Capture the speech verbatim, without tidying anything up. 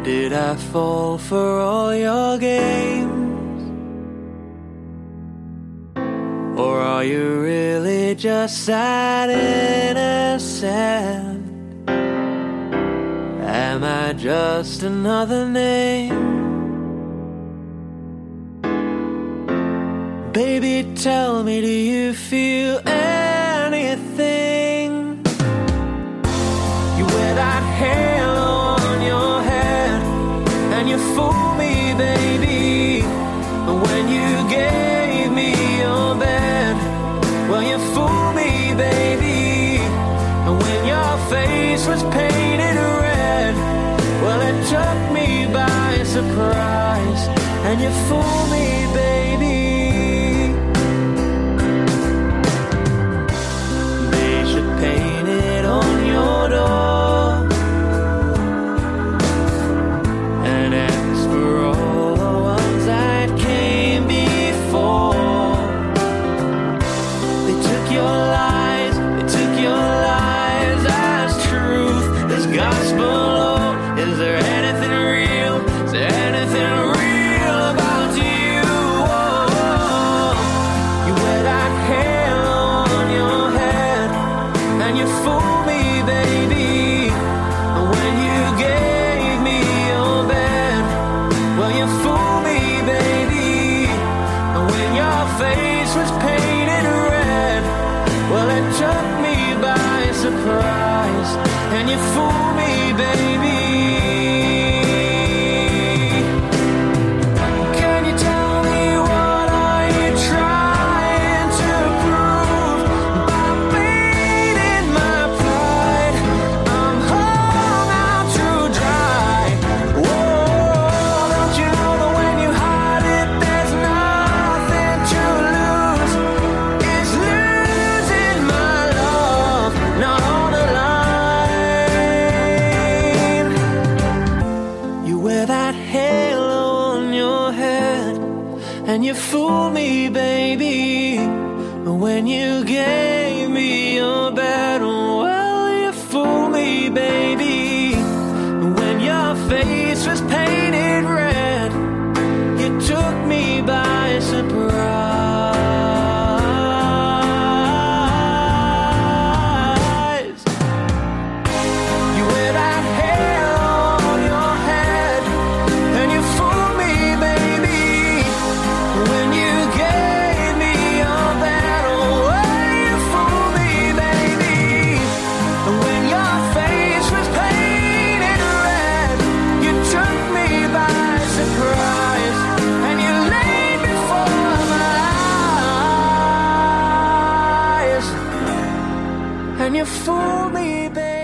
Did I fall for all your games? Or are you really just sad innocent? Am I just another name? Baby, tell me, do you feel anything? You wear that halo on your head, and you fool me, baby. When you gave me your bed, well, you fool me, baby. When your face was painted red, well, it took me by surprise, and you fool me, baby. They should paint it on your door and ask for all the ones that came before. They took your lies, they took your lies as truth, as gospel. Is there anything real? Is there anything real about you? Oh, you wear that halo on your head, and you fool me, baby. When you gave me your bed, well, you fool me, baby. When your face was painted red, well, it took me by surprise, and you fool me, baby. Can you tell me what are you trying to prove by beating my pride? I'm hung out to dry. Whoa, don't you know that when you hide it, there's nothing to lose? It's losing my love, not on the line. You wear that halo on your head, and you fool me, baby. When you gave me your bed, well, you fool me, baby. When your face was painted red, you took me by surprise. You wear that halo on your head, and you fool me, baby. When you gave me your bed, oh, you fool me, baby. When your face was painted red, you took me by surprise, and you laid before my eyes, and you fool me, baby.